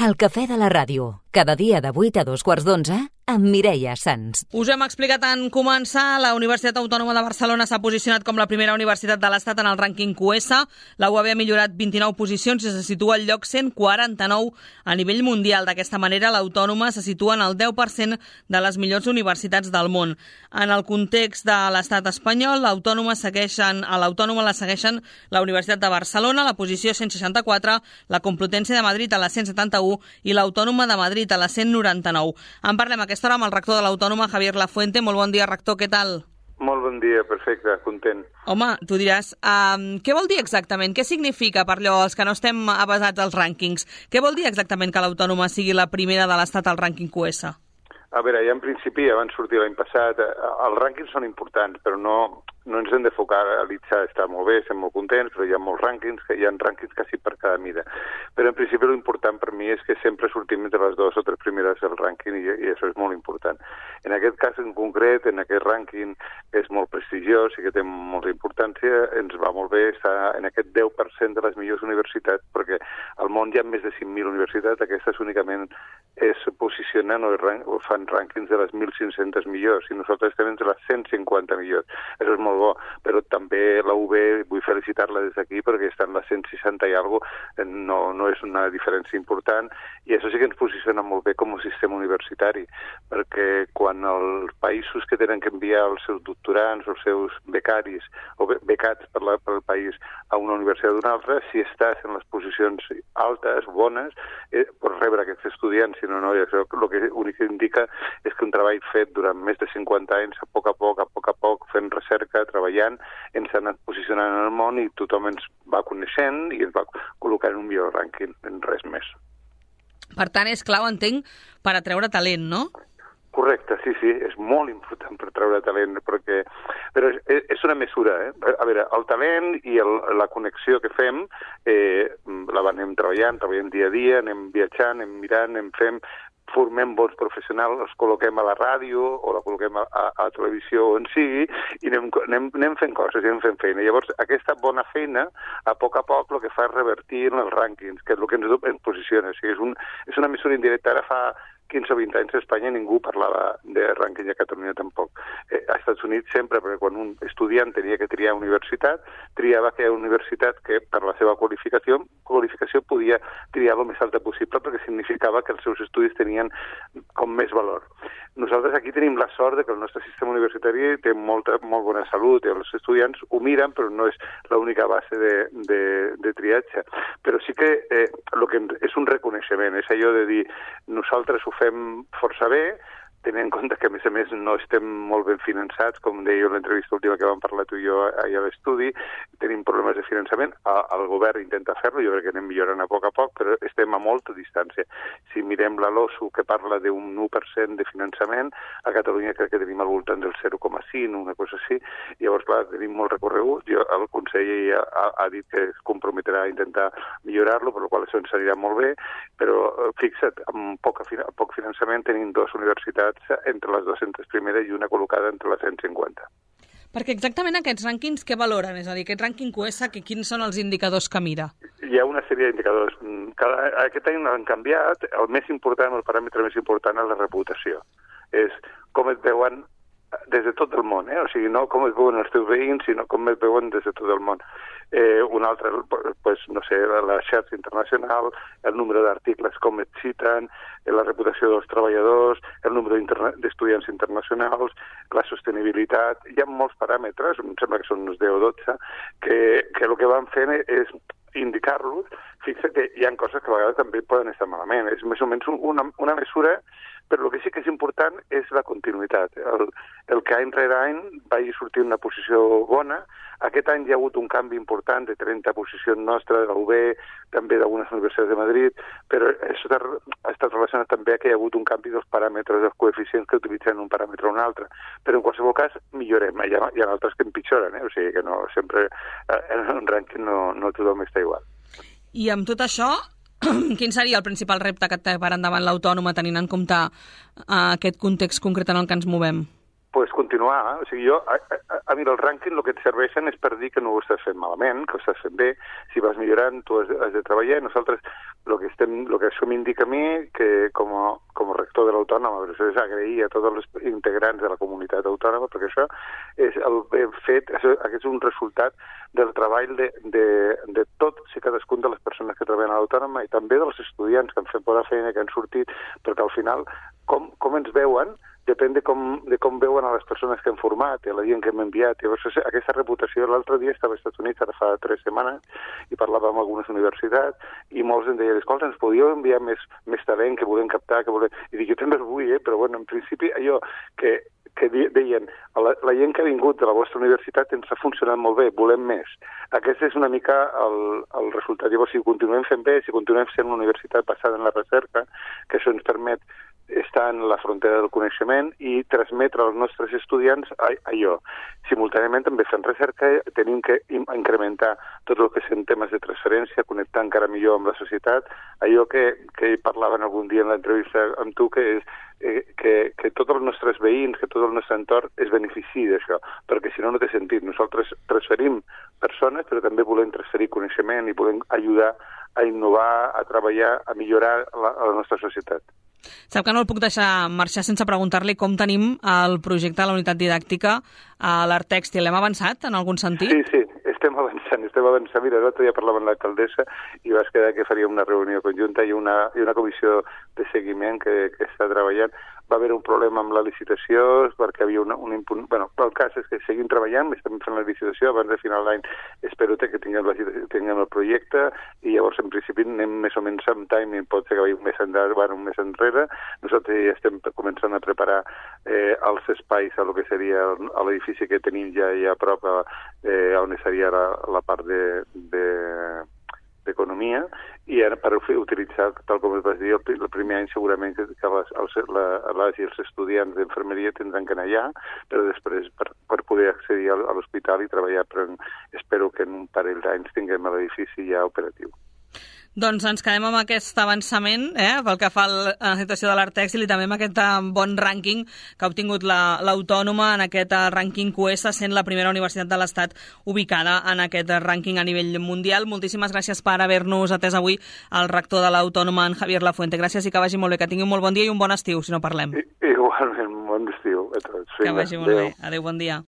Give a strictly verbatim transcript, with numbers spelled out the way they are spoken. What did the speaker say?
El cafè de la ràdio, cada dia de vuit a dos quarts d'onze, amb Mireia Sans. Us hem explicat en començar, la Universitat Autònoma de Barcelona s'ha posicionat com la primera universitat de l'Estat en el rànquing Q S. La U A B ha millorat vint-i-nou posicions i se situa al lloc cent quaranta-nou a nivell mundial. D'aquesta manera, l'Autònoma se situa en el deu per cent de les millors universitats del món. En el context de l'Estat espanyol, l'Autònoma segueixen, a l'Autònoma la segueixen la Universitat de Barcelona, la posició cent seixanta-quatre, la Complutense de Madrid a la cent setanta-u i l'Autònoma de Madrid a la cent noranta-nou. En parlem a aquesta hora amb el rector de l'Autònoma, Javier Lafuente. Molt bon dia, rector, què tal? Molt bon dia, perfecte, content. Home, tu diràs, um, què vol dir exactament? Què significa, per allò, els que no estem avesats als rànquings, què vol dir exactament que l'Autònoma sigui la primera de l'Estat al rànquing Q S? A veure, ja en principi, abans sortir l'any passat, els rànquings són importants, però no, no ens hem de focalitzar, està molt bé, estem molt contents, però hi ha molts rànquings, que hi ha rànquings quasi per cada mida. Però en principi l'important per mi és que sempre sortim entre les dues o tres primeres del rànquing i, i això és molt important. En aquest cas en concret, en aquest rànquing és molt prestigiós i que té molta importància, ens va molt bé estar en aquest deu per cent de les millors universitats, perquè al món hi ha més de cinc mil universitats, aquestes únicament es posicionen o, o fan rànquings de les mil cinc-centes millors i nosaltres estem entre les cent cinquanta millors. Això és molt bo, però també la U B vull felicitar-la des d'aquí perquè està en les cent seixanta i alguna cosa, no, no és una diferència important i això sí que ens posiciona molt bé com a sistema universitari, perquè quan els països que tenen que enviar els seus doctorants o els seus becaris o becats per, la, per el país a una universitat d'una altra, si estàs en les posicions altes, bones, eh, pots rebre aquests estudiants, si no, no, i això el que únic que indica és que un treball fet durant més de cinquanta anys, a poc a poc, a poc a poc, fent recerca, treballant, ens ha anat posicionant en el món i tothom ens va coneixent i ens va col·locar en un millor rànquing, en res més. Per tant, és clau, entenc, per atreure talent, no? Correcte, sí, sí, és molt important per treure talent, perquè... però és, és una mesura, eh? A veure, el talent i el, la connexió que fem eh, la anem treballant, treballem dia a dia, anem viatjant, anem mirant, anem fent, formem bons professionals, els col·loquem a la ràdio o la col·loquem a, a, a televisió on sigui i anem, anem, anem fent coses i anem fent feina. Llavors, aquesta bona feina, a poc a poc, el que fa és revertir en els rànquings, que és el que ens, ens posiciona. O sigui, és, un, és una mesura indirecta. Ara fa quinze o vint anys a Espanya ningú parlava de rànquing, a Catalunya tampoc. Eh, als Estats Units sempre, perquè quan un estudiant tenia que triar universitat, triava aquella universitat que per la seva qualificació, qualificació podia triar el més alta possible perquè significava que els seus estudis tenien com més valor. Nosaltres aquí tenim la sort de que el nostre sistema universitari té molta, molt bona salut i els estudiants ho miren, però no és l'única base de, de, de triatge. Però sí que eh, lo que és un reconeixement, és allò de dir nosaltres ho fem força bé, tenint en compte que, a més a més, no estem molt ben finançats, com deia en l'entrevista última que vam parlar tu i jo allà a l'estudi, tenim problemes de finançament, el govern intenta fer-lo, jo crec que anem millorant a poc a poc, però estem a molta distància. Si mirem la LOSU, que parla d'un u per cent de finançament, a Catalunya crec que tenim al voltant del zero coma cinc, una cosa així, llavors, clar, tenim molt recorregut, jo, el conseller ha, ha dit que es comprometrà a intentar millorar-lo, per la qual això ens anirà molt bé, però fixa't, amb poc, poc finançament tenim dues universitats entre les dues-centes primeres i una col·locada entre les cent cinquanta. Perquè exactament aquests rànquings què valoren? És a dir, aquest rànquing Q S, que quins són els indicadors que mira? Hi ha una sèrie d'indicadors. Cada, aquest any han canviat. El més important, el paràmetre més important és la reputació. És com et veuen des de tot el món, eh? O sigui, no com es veuen els teus veïns, sinó com es veuen des de tot el món. Eh, un altre, pues, no sé, la xarxa internacional, el número d'articles, com et citen, la reputació dels treballadors, el número d'estudiants internacionals, la sostenibilitat. Hi ha molts paràmetres, em sembla que són uns deu o dotze, que, que el que van fent és indicar-los. Fixa que hi ha coses que a vegades també poden estar malament. És més o menys una, una mesura, però el que sí que és important és la continuïtat. El, el que any rere any vagi sortint una posició bona. Aquest any hi ha hagut un canvi important de trenta posicions nostres, de la U B, també d'algunes universitats de Madrid, però això ha estat relacionat també a que hi ha hagut un canvi dels paràmetres, dels coeficients que utilitzen un paràmetre o un altre. Però en qualsevol cas millorem, hi ha, hi ha altres que empitjoren, eh? O sigui que no, sempre en un rànquing no, no tothom està igual. I amb tot això, quin seria el principal repte que té per endavant l'Autònoma tenint en compte uh, aquest context concret en el que ens movem? pues continuar. O sigui, jo, a, a, a mi el rànquing el que et serveixen és per dir que no ho estàs fent malament, que ho estàs fent bé. Si vas millorant, tu has, has de treballar. Nosaltres, el que, estem, el que això m'indica a mi, que com a, com a rector de l'Autònoma, és agrair a tots els integrants de la comunitat autònoma, perquè això és el ben fet, això, aquest és un resultat del treball de, de, de tots i cadascun de les persones que treballen a l'Autònoma i també dels estudiants que han fet bona feina, que han sortit, perquè al final, com, com ens veuen, depèn de com, de com veuen a les persones que han format i a la gent que hem enviat. Llavors, aquesta reputació, l'altre dia estava als Estats Units, ara fa tres setmanes, i parlava amb algunes universitats, i molts em deien, escolta, ens podíeu enviar més, més talent que volem captar, que volem... I dic, jo també el vull, eh? Però bueno, en principi allò que, que deien, la, la gent que ha vingut de la vostra universitat ens ha funcionat molt bé, volem més. Aquest és una mica el, el resultat. Llavors, si ho continuem fent bé, si continuem sent una universitat basada en la recerca, que això ens permet estar en la frontera del coneixement i transmetre als nostres estudiants allò. Simultàniament, també fent recerca, tenim que incrementar tot el que són temes de transferència, connectar encara millor amb la societat, allò que, que parlaven algun dia en l'entrevista amb tu, que és eh, que, que tots els nostres veïns, que tot el nostre entorn es benefici d'això, perquè si no, no té sentit. Nosaltres transferim persones, però també volem transferir coneixement i volem ajudar a innovar, a treballar, a millorar la, la nostra societat. Sap que no el puc deixar marxar sense preguntar-li com tenim el projecte de la unitat didàctica a l'Art Tèxtil. Hem avançat en algun sentit? Sí, sí, estem avançant, estem avançant. Mira, l'altre dia parlava amb l'alcaldessa i vas quedar que faria una reunió conjunta i una, i una comissió de seguiment que, que està treballant. Va haver un problema amb la licitació perquè havia una, un impunt... Bueno, el cas és que seguim treballant, estem fent la licitació, abans de final d'any espero que tinguem, la, tinguem el projecte i llavors en principi anem més o menys amb timing, pot ser que vagi un mes endavant, un mes enrere. Nosaltres ja estem començant a preparar eh, els espais a lo que seria l'edifici que tenim ja, ja a prop eh, on seria la, la part de... de d'economia, i ara per utilitzar, tal com es va dir, el, el primer any segurament que, que les, els, la, les i els estudiants d'infermeria tindran que anar allà, però després per, per poder accedir a l'hospital i treballar, però espero que en un parell d'anys tinguem l'edifici ja operatiu. Doncs ens quedem amb aquest avançament eh, pel que fa a la situació de l'Art Tèxtil i també amb aquest bon rànquing que ha obtingut l'Autònoma en aquest rànquing Q S, sent la primera universitat de l'Estat ubicada en aquest rànquing a nivell mundial. Moltíssimes gràcies per haver-nos atès avui el rector de l'Autònoma, en Javier Lafuente. Gràcies i que vagi molt bé, que tingui un molt bon dia i un bon estiu, si no parlem. I, igualment, bon estiu a tots. Que vagi molt bé. Adéu, bon dia.